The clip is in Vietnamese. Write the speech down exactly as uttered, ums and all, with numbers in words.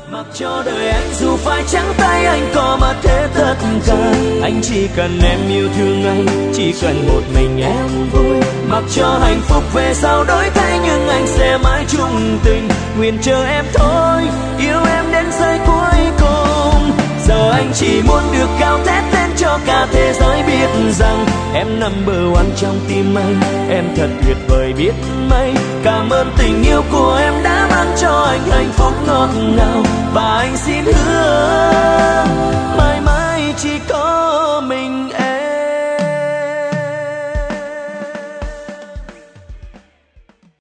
Mặc cho đời anh dù phải trắng tay anh có mất hết tất cả, anh chỉ cần em yêu thương anh, chỉ cần một mình em vui. Mặc cho hạnh phúc về sau đổi thay nhưng anh sẽ mãi chung tình, nguyện chờ em thôi, yêu em đến giây cuối cùng. Giờ anh chỉ muốn được cao thét lên cho cả thế giới biết rằng em number one trong tim anh, em thật tuyệt vời biết mấy. Cảm ơn tình yêu của em đã mang cho anh hạnh phúc ngọt ngào, và anh xin hứa